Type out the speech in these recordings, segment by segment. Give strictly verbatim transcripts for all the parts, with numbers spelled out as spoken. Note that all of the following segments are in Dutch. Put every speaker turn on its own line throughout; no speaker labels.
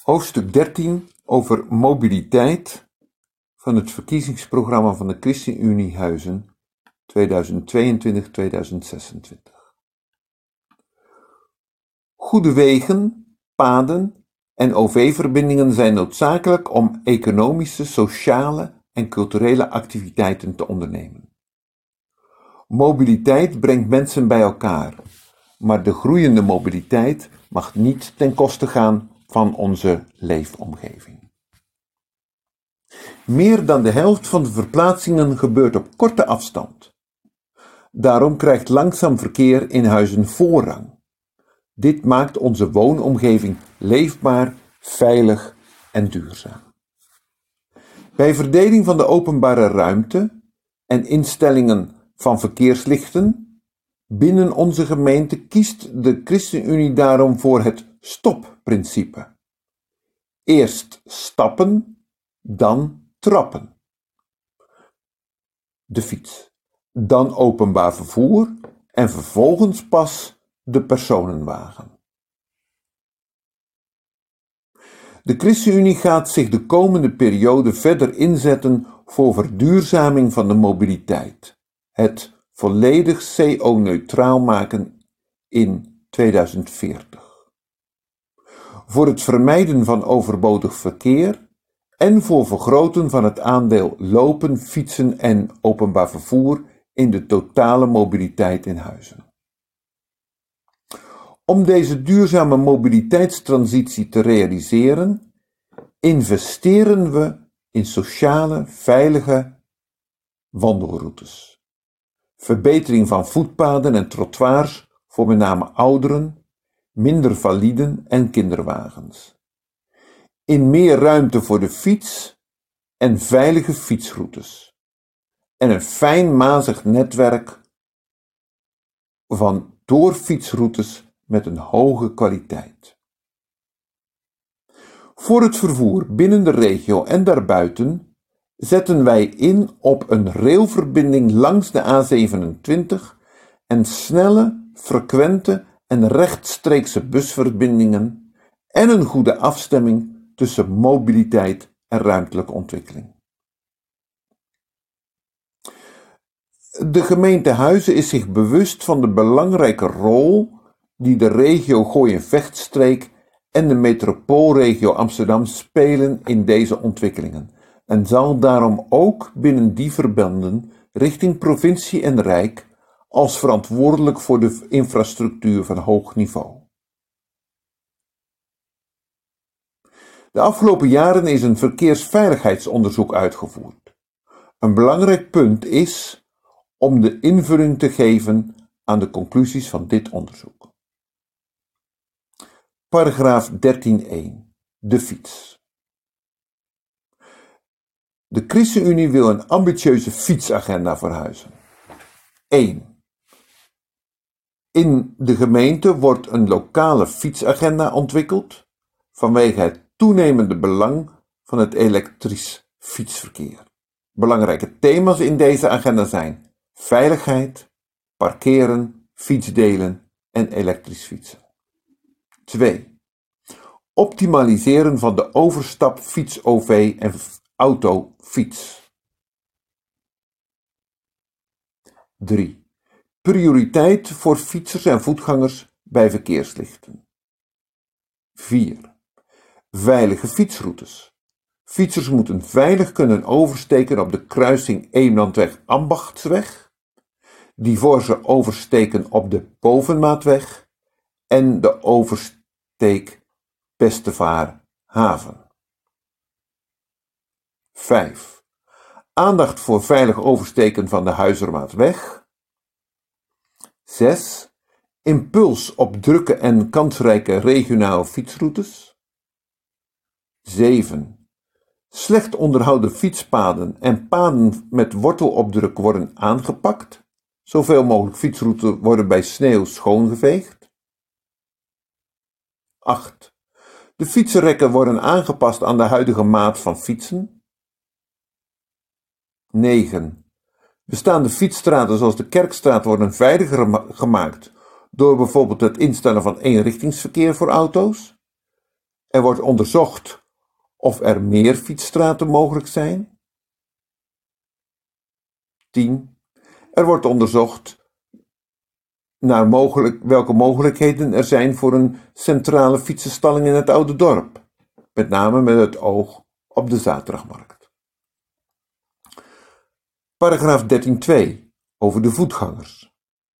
Hoofdstuk dertien over mobiliteit van het verkiezingsprogramma van de ChristenUnie Huizen tweeduizend tweeëntwintig tot tweeduizend zesentwintig. Goede wegen, paden en O V-verbindingen zijn noodzakelijk om economische, sociale en culturele activiteiten te ondernemen. Mobiliteit brengt mensen bij elkaar, maar de groeiende mobiliteit mag niet ten koste gaan van onze leefomgeving. Meer dan de helft van de verplaatsingen gebeurt op korte afstand. Daarom krijgt langzaam verkeer in Huizen voorrang. Dit maakt onze woonomgeving leefbaar, veilig en duurzaam. Bij verdeling van de openbare ruimte en instellingen van verkeerslichten binnen onze gemeente kiest de ChristenUnie daarom voor het stopprincipe. Eerst stappen, dan trappen. De fiets, dan openbaar vervoer en vervolgens pas de personenwagen. De ChristenUnie gaat zich de komende periode verder inzetten voor verduurzaming van de mobiliteit, het volledig C O-neutraal maken in tweeduizend veertig. Voor het vermijden van overbodig verkeer en voor vergroten van het aandeel lopen, fietsen en openbaar vervoer in de totale mobiliteit in Huizen. Om deze duurzame mobiliteitstransitie te realiseren, investeren we in sociale, veilige wandelroutes, verbetering van voetpaden en trottoirs voor met name ouderen, minder validen en kinderwagens, in meer ruimte voor de fiets en veilige fietsroutes en een fijnmazig netwerk van doorfietsroutes met een hoge kwaliteit. Voor het vervoer binnen de regio en daarbuiten zetten wij in op een railverbinding langs de A zevenentwintig en snelle, frequente en rechtstreekse busverbindingen en een goede afstemming tussen mobiliteit en ruimtelijke ontwikkeling. De gemeente Huizen is zich bewust van de belangrijke rol die de regio Gooi- en Vechtstreek en de metropoolregio Amsterdam spelen in deze ontwikkelingen en zal daarom ook binnen die verbanden richting provincie en rijk als verantwoordelijk voor de infrastructuur van hoog niveau. De afgelopen jaren is een verkeersveiligheidsonderzoek uitgevoerd. Een belangrijk punt is om de invulling te geven aan de conclusies van dit onderzoek. Paragraaf dertien punt één. De fiets. De ChristenUnie wil een ambitieuze fietsagenda voor Huizen. één. In de gemeente wordt een lokale fietsagenda ontwikkeld vanwege het toenemende belang van het elektrisch fietsverkeer. Belangrijke thema's in deze agenda zijn veiligheid, parkeren, fietsdelen en elektrisch fietsen. twee. Optimaliseren van de overstap fiets-O V en auto-fiets. drie. Prioriteit voor fietsers en voetgangers bij verkeerslichten. vier. Veilige fietsroutes. Fietsers moeten veilig kunnen oversteken op de kruising Eemlandweg-Ambachtsweg, die voor ze oversteken op de Bovenmaatweg en de oversteek Bestevaar-Haven. vijf. Aandacht voor veilig oversteken van de Huizermaatweg. zes. Impuls op drukke en kansrijke regionale fietsroutes. zeven. Slecht onderhouden fietspaden en paden met wortelopdruk worden aangepakt. Zoveel mogelijk fietsroutes worden bij sneeuw schoongeveegd. acht. De fietsenrekken worden aangepast aan de huidige maat van fietsen. negen. Bestaande fietsstraten zoals de Kerkstraat worden veiliger gemaakt door bijvoorbeeld het instellen van eenrichtingsverkeer voor auto's. Er wordt onderzocht of er meer fietsstraten mogelijk zijn. tien. Er wordt onderzocht naar mogelijk, welke mogelijkheden er zijn voor een centrale fietsenstalling in het oude dorp, met name met het oog op de zaterdagmarkt. Paragraaf dertien punt twee over de voetgangers.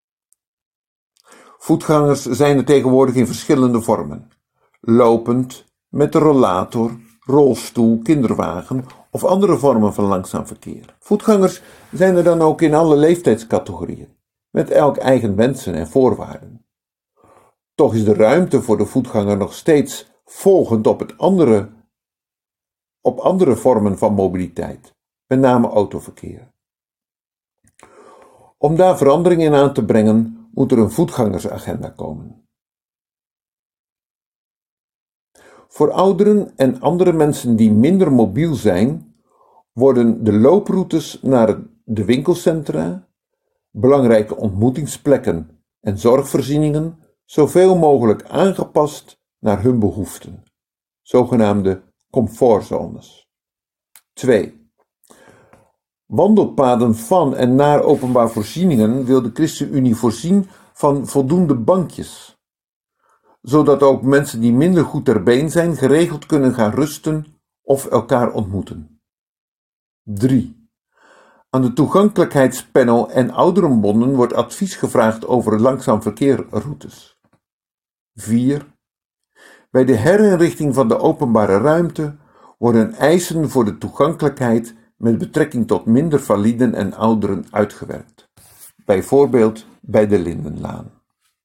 Voetgangers zijn er tegenwoordig in verschillende vormen: lopend, met de rollator, rolstoel, kinderwagen of andere vormen van langzaam verkeer. Voetgangers zijn er dan ook in alle leeftijdscategorieën, met elk eigen wensen en voorwaarden. Toch is de ruimte voor de voetganger nog steeds volgend op, het andere, op andere vormen van mobiliteit, met name autoverkeer. Om daar verandering in aan te brengen, moet er een voetgangersagenda komen. Voor ouderen en andere mensen die minder mobiel zijn, worden de looproutes naar de winkelcentra, belangrijke ontmoetingsplekken en zorgvoorzieningen zoveel mogelijk aangepast naar hun behoeften, zogenaamde comfortzones. twee. Wandelpaden van en naar openbaar voorzieningen wil de ChristenUnie voorzien van voldoende bankjes, zodat ook mensen die minder goed ter been zijn geregeld kunnen gaan rusten of elkaar ontmoeten. drie. Aan de toegankelijkheidspanel en ouderenbonden wordt advies gevraagd over langzaam verkeerroutes. vier. Bij de herinrichting van de openbare ruimte worden eisen voor de toegankelijkheid met betrekking tot minder validen en ouderen uitgewerkt, bijvoorbeeld bij de Lindenlaan.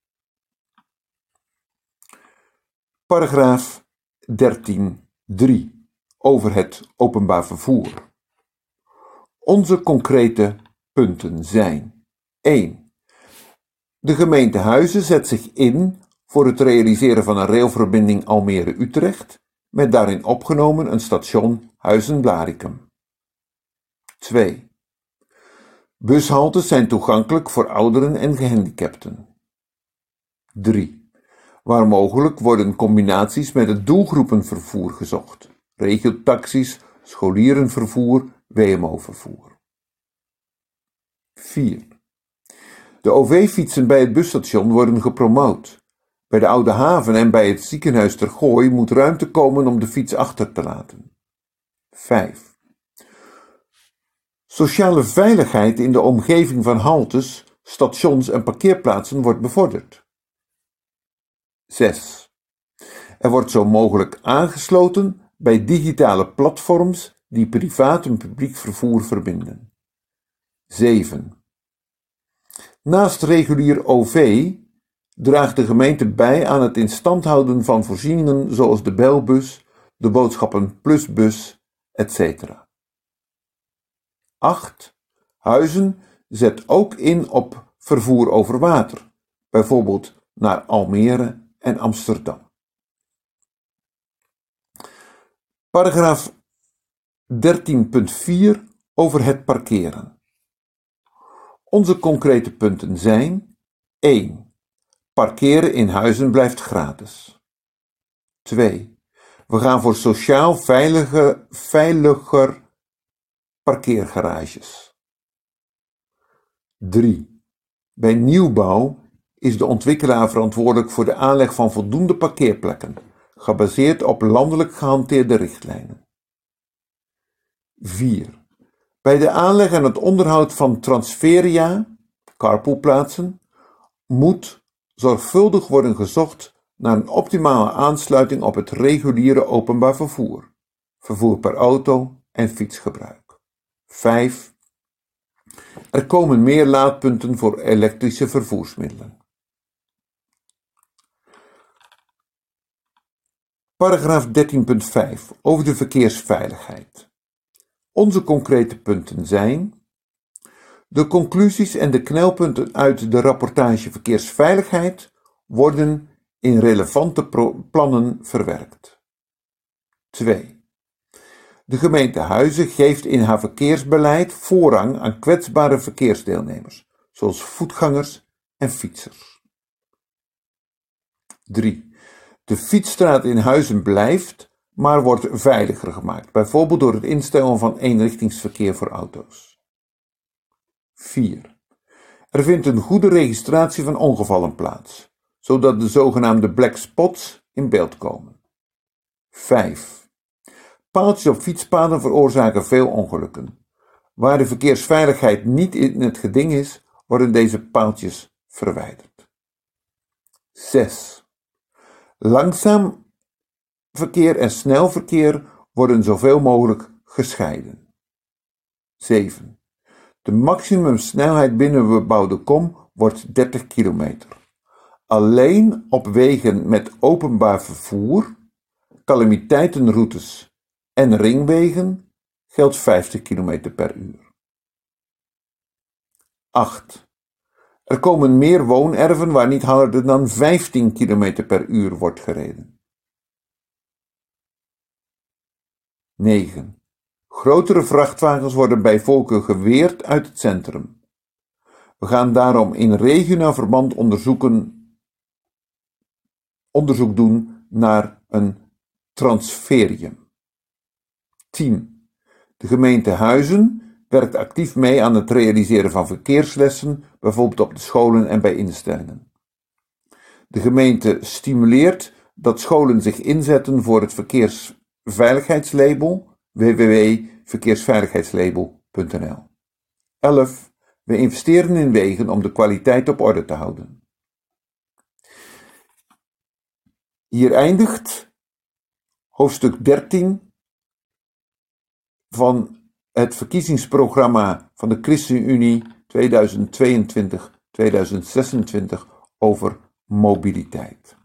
Paragraaf dertien punt drie over het openbaar vervoer. Onze concrete punten zijn: één. De gemeente Huizen zet zich in voor het realiseren van een railverbinding Almere-Utrecht, met daarin opgenomen een station Huizen-Blaricum. twee. Bushaltes zijn toegankelijk voor ouderen en gehandicapten. drie. Waar mogelijk worden combinaties met het doelgroepenvervoer gezocht: regiotaxis, scholierenvervoer, W M O-vervoer. vier. De O V-fietsen bij het busstation worden gepromoot. Bij de Oude Haven en bij het ziekenhuis Ter Gooi moet ruimte komen om de fiets achter te laten. vijf. Sociale veiligheid in de omgeving van haltes, stations en parkeerplaatsen wordt bevorderd. zes. Er wordt zo mogelijk aangesloten bij digitale platforms die privaat en publiek vervoer verbinden. zeven. Naast regulier O V draagt de gemeente bij aan het instand houden van voorzieningen zoals de belbus, de boodschappen plusbus, et cetera. acht. Huizen zet ook in op vervoer over water, bijvoorbeeld naar Almere en Amsterdam. Paragraaf dertien punt vier over het parkeren. Onze concrete punten zijn: één. Parkeren in Huizen blijft gratis. twee. We gaan voor sociaal veilige, veiliger parkeergarages. drie. Bij nieuwbouw is de ontwikkelaar verantwoordelijk voor de aanleg van voldoende parkeerplekken, gebaseerd op landelijk gehanteerde richtlijnen. vier. Bij de aanleg en het onderhoud van transferia, carpoolplaatsen, moet zorgvuldig worden gezocht naar een optimale aansluiting op het reguliere openbaar vervoer, vervoer per auto en fietsgebruik. vijf. Er komen meer laadpunten voor elektrische vervoersmiddelen. Paragraaf dertien punt vijf over de verkeersveiligheid. Onze concrete punten zijn: de conclusies en de knelpunten uit de rapportage verkeersveiligheid worden in relevante plannen verwerkt. twee. De gemeente Huizen geeft in haar verkeersbeleid voorrang aan kwetsbare verkeersdeelnemers, zoals voetgangers en fietsers. drie. De fietsstraat in Huizen blijft, maar wordt veiliger gemaakt, bijvoorbeeld door het instellen van eenrichtingsverkeer voor auto's. vier. Er vindt een goede registratie van ongevallen plaats, zodat de zogenaamde black spots in beeld komen. vijf. Paaltjes op fietspaden veroorzaken veel ongelukken. Waar de verkeersveiligheid niet in het geding is, worden deze paaltjes verwijderd. zes. Langzaam verkeer en snel verkeer worden zoveel mogelijk gescheiden. zeven. De maximumsnelheid binnen een bebouwde kom wordt dertig kilometer. Alleen op wegen met openbaar vervoer, calamiteitenroutes en ringwegen geldt vijftig kilometer per uur. acht. Er komen meer woonerven waar niet harder dan vijftien kilometer per uur wordt gereden. negen. Grotere vrachtwagens worden bij voorkeur geweerd uit het centrum. We gaan daarom in regionaal verband onderzoeken, onderzoek doen naar een transferium. tien. De gemeente Huizen werkt actief mee aan het realiseren van verkeerslessen, bijvoorbeeld op de scholen en bij instellingen. De gemeente stimuleert dat scholen zich inzetten voor het verkeersveiligheidslabel w w w punt verkeersveiligheidslabel punt n l. elf. We investeren in wegen om de kwaliteit op orde te houden. Hier eindigt hoofdstuk dertien van het verkiezingsprogramma van de ChristenUnie tweeduizend tweeëntwintig tot tweeduizend zesentwintig over mobiliteit.